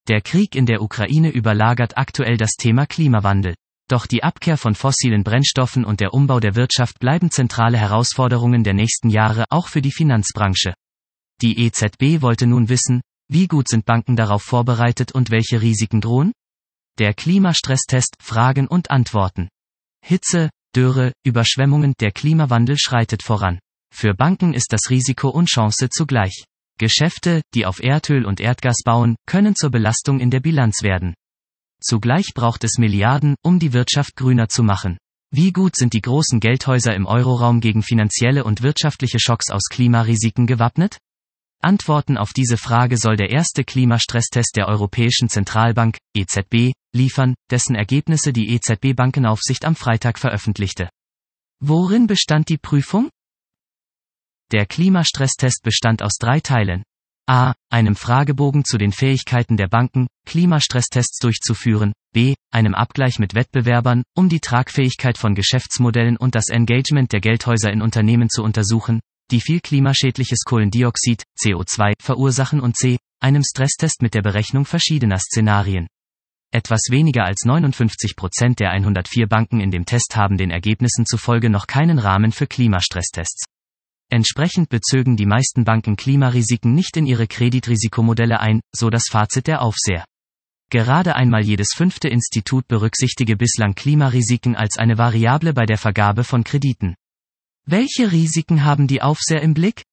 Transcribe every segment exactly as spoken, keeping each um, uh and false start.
Der Krieg in der Ukraine überlagert aktuell das Thema Klimawandel. Doch die Abkehr von fossilen Brennstoffen und der Umbau der Wirtschaft bleiben zentrale Herausforderungen der nächsten Jahre auch für die Finanzbranche. Die E Z B wollte nun wissen, wie gut sind Banken darauf vorbereitet und welche Risiken drohen? Der Klimastresstest, Fragen und Antworten. Hitze, Dürre, Überschwemmungen, der Klimawandel schreitet voran. Für Banken ist das Risiko und Chance zugleich. Geschäfte, die auf Erdöl und Erdgas bauen, können zur Belastung in der Bilanz werden. Zugleich braucht es Milliarden, um die Wirtschaft grüner zu machen. Wie gut sind die großen Geldhäuser im Euroraum gegen finanzielle und wirtschaftliche Schocks aus Klimarisiken gewappnet? Antworten auf diese Frage soll der erste Klimastresstest der Europäischen Zentralbank, E Z B, liefern, dessen Ergebnisse die E Z B-Bankenaufsicht am Freitag veröffentlichte. Worin bestand die Prüfung? Der Klimastresstest bestand aus drei Teilen. A. Einem Fragebogen zu den Fähigkeiten der Banken, Klimastresstests durchzuführen. B. Einem Abgleich mit Wettbewerbern, um die Tragfähigkeit von Geschäftsmodellen und das Engagement der Geldhäuser in Unternehmen zu untersuchen, die viel klimaschädliches Kohlendioxid, C O zwei, verursachen, und C. Einem Stresstest mit der Berechnung verschiedener Szenarien. Etwas weniger als neunundfünfzig Prozent der hundertvier Banken in dem Test haben den Ergebnissen zufolge noch keinen Rahmen für Klimastresstests. Entsprechend bezögen die meisten Banken Klimarisiken nicht in ihre Kreditrisikomodelle ein, so das Fazit der Aufseher. Gerade einmal jedes fünfte Institut berücksichtige bislang Klimarisiken als eine Variable bei der Vergabe von Krediten. Welche Risiken haben die Aufseher im Blick?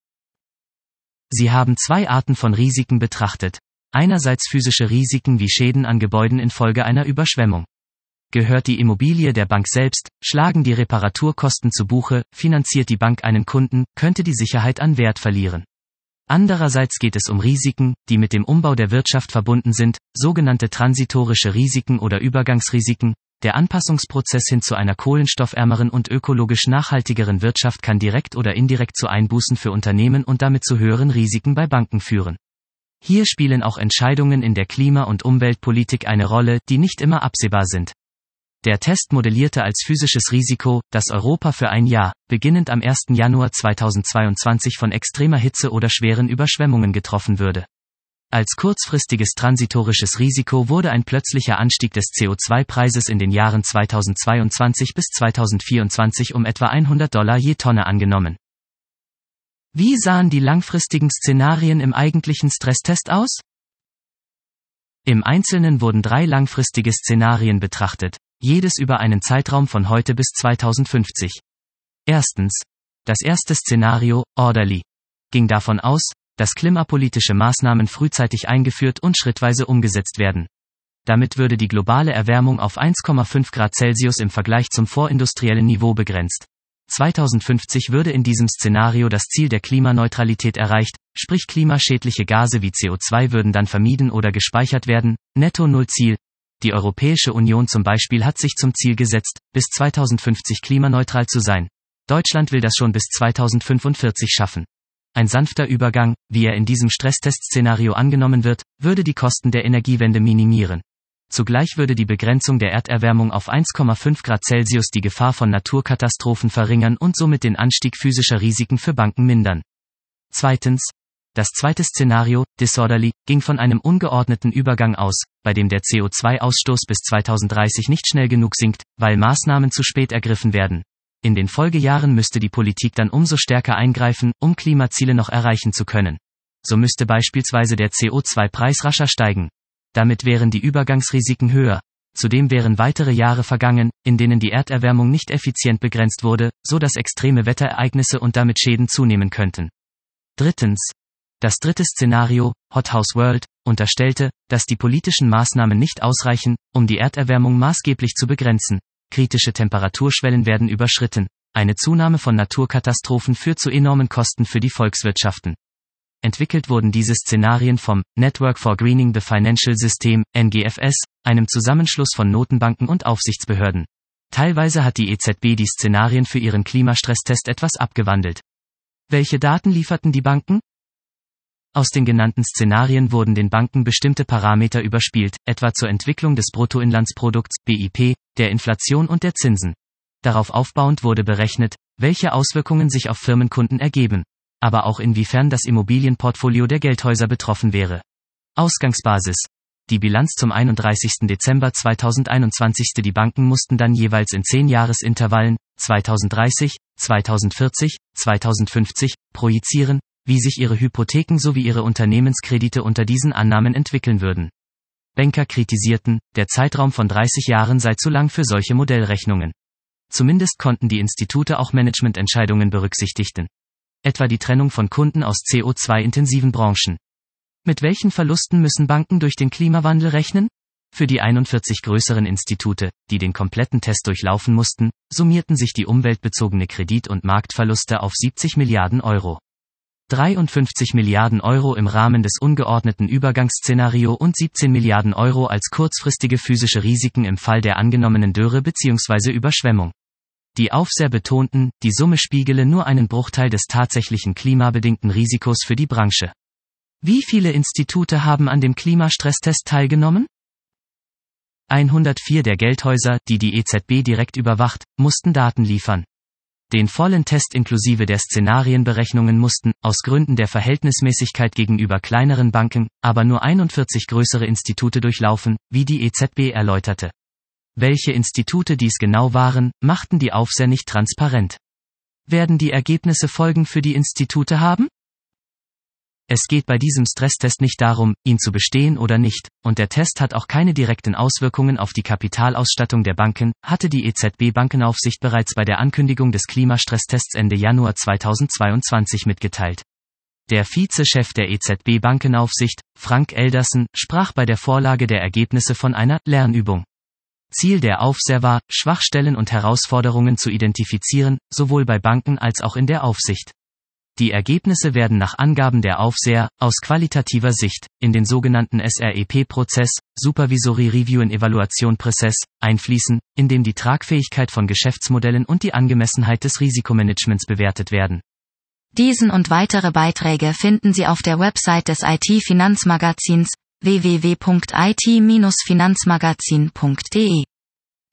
Sie haben zwei Arten von Risiken betrachtet. Einerseits physische Risiken wie Schäden an Gebäuden infolge einer Überschwemmung. Gehört die Immobilie der Bank selbst, schlagen die Reparaturkosten zu Buche, finanziert die Bank einen Kunden, könnte die Sicherheit an Wert verlieren. Andererseits geht es um Risiken, die mit dem Umbau der Wirtschaft verbunden sind, sogenannte transitorische Risiken oder Übergangsrisiken. Der Anpassungsprozess hin zu einer kohlenstoffärmeren und ökologisch nachhaltigeren Wirtschaft kann direkt oder indirekt zu Einbußen für Unternehmen und damit zu höheren Risiken bei Banken führen. Hier spielen auch Entscheidungen in der Klima- und Umweltpolitik eine Rolle, die nicht immer absehbar sind. Der Test modellierte als physisches Risiko, dass Europa für ein Jahr, beginnend am ersten Januar zweitausendzweiundzwanzig, von extremer Hitze oder schweren Überschwemmungen getroffen würde. Als kurzfristiges transitorisches Risiko wurde ein plötzlicher Anstieg des C O zwei Preises in den Jahren zweitausendzweiundzwanzig bis zweitausendvierundzwanzig um etwa hundert Dollar je Tonne angenommen. Wie sahen die langfristigen Szenarien im eigentlichen Stresstest aus? Im Einzelnen wurden drei langfristige Szenarien betrachtet, jedes über einen Zeitraum von heute bis zweitausendfünfzig. Erstens. Das erste Szenario, Orderly, ging davon aus, dass klimapolitische Maßnahmen frühzeitig eingeführt und schrittweise umgesetzt werden. Damit würde die globale Erwärmung auf eins Komma fünf Grad Celsius im Vergleich zum vorindustriellen Niveau begrenzt. zweitausendfünfzig würde in diesem Szenario das Ziel der Klimaneutralität erreicht, sprich klimaschädliche Gase wie C O zwei würden dann vermieden oder gespeichert werden. Netto-Null-Ziel. Die Europäische Union zum Beispiel hat sich zum Ziel gesetzt, bis zweitausendfünfzig klimaneutral zu sein. Deutschland will das schon bis zweitausendfünfundvierzig schaffen. Ein sanfter Übergang, wie er in diesem Stresstest-Szenario angenommen wird, würde die Kosten der Energiewende minimieren. Zugleich würde die Begrenzung der Erderwärmung auf eins Komma fünf Grad Celsius die Gefahr von Naturkatastrophen verringern und somit den Anstieg physischer Risiken für Banken mindern. Zweitens. Das zweite Szenario, Disorderly, ging von einem ungeordneten Übergang aus, bei dem der C O zwei Ausstoß bis zweitausenddreißig nicht schnell genug sinkt, weil Maßnahmen zu spät ergriffen werden. In den Folgejahren müsste die Politik dann umso stärker eingreifen, um Klimaziele noch erreichen zu können. So müsste beispielsweise der C O zwei Preis rascher steigen. Damit wären die Übergangsrisiken höher. Zudem wären weitere Jahre vergangen, in denen die Erderwärmung nicht effizient begrenzt wurde, so dass extreme Wetterereignisse und damit Schäden zunehmen könnten. Drittens. Das dritte Szenario, Hothouse World, unterstellte, dass die politischen Maßnahmen nicht ausreichen, um die Erderwärmung maßgeblich zu begrenzen. Kritische Temperaturschwellen werden überschritten. Eine Zunahme von Naturkatastrophen führt zu enormen Kosten für die Volkswirtschaften. Entwickelt wurden diese Szenarien vom Network for Greening the Financial System, N G F S, einem Zusammenschluss von Notenbanken und Aufsichtsbehörden. Teilweise hat die E Z B die Szenarien für ihren Klimastresstest etwas abgewandelt. Welche Daten lieferten die Banken? Aus den genannten Szenarien wurden den Banken bestimmte Parameter überspielt, etwa zur Entwicklung des Bruttoinlandsprodukts, B I P, der Inflation und der Zinsen. Darauf aufbauend wurde berechnet, welche Auswirkungen sich auf Firmenkunden ergeben, aber auch inwiefern das Immobilienportfolio der Geldhäuser betroffen wäre. Ausgangsbasis. die Bilanz zum einunddreißigsten Dezember zweitausendeinundzwanzig. Die Banken mussten dann jeweils in zehn Jahresintervallen, zweitausenddreißig, zweitausendvierzig, zweitausendfünfzig, projizieren, wie sich ihre Hypotheken sowie ihre Unternehmenskredite unter diesen Annahmen entwickeln würden. Banker kritisierten, der Zeitraum von dreißig Jahren sei zu lang für solche Modellrechnungen. Zumindest konnten die Institute auch Managemententscheidungen berücksichtigten. Etwa die Trennung von Kunden aus C O zwei intensiven Branchen. Mit welchen Verlusten müssen Banken durch den Klimawandel rechnen? Für die einundvierzig größeren Institute, die den kompletten Test durchlaufen mussten, summierten sich die umweltbezogene Kredit- und Marktverluste auf siebzig Milliarden Euro. dreiundfünfzig Milliarden Euro im Rahmen des ungeordneten Übergangsszenario und siebzehn Milliarden Euro als kurzfristige physische Risiken im Fall der angenommenen Dürre bzw. Überschwemmung. Die Aufseher betonten, die Summe spiegele nur einen Bruchteil des tatsächlichen klimabedingten Risikos für die Branche. Wie viele Institute haben an dem Klimastresstest teilgenommen? hundertvier der Geldhäuser, die die E Z B direkt überwacht, mussten Daten liefern. Den vollen Test inklusive der Szenarienberechnungen mussten, aus Gründen der Verhältnismäßigkeit gegenüber kleineren Banken, aber nur einundvierzig größere Institute durchlaufen, wie die E Z B erläuterte. Welche Institute dies genau waren, machten die Aufseher nicht transparent. Werden die Ergebnisse Folgen für die Institute haben? Es geht bei diesem Stresstest nicht darum, ihn zu bestehen oder nicht, und der Test hat auch keine direkten Auswirkungen auf die Kapitalausstattung der Banken, hatte die E Z B-Bankenaufsicht bereits bei der Ankündigung des Klimastresstests Ende Januar zweitausendzweiundzwanzig mitgeteilt. Der Vizechef der E Z B-Bankenaufsicht, Frank Elderson, sprach bei der Vorlage der Ergebnisse von einer Lernübung. Ziel der Aufseher war, Schwachstellen und Herausforderungen zu identifizieren, sowohl bei Banken als auch in der Aufsicht. Die Ergebnisse werden nach Angaben der Aufseher, aus qualitativer Sicht, in den sogenannten S R E P-Prozess, Supervisory Review and Evaluation Process, einfließen, in dem die Tragfähigkeit von Geschäftsmodellen und die Angemessenheit des Risikomanagements bewertet werden. Diesen und weitere Beiträge finden Sie auf der Website des I T-Finanzmagazins w w w punkt i t Bindestrich finanzmagazin punkt d e.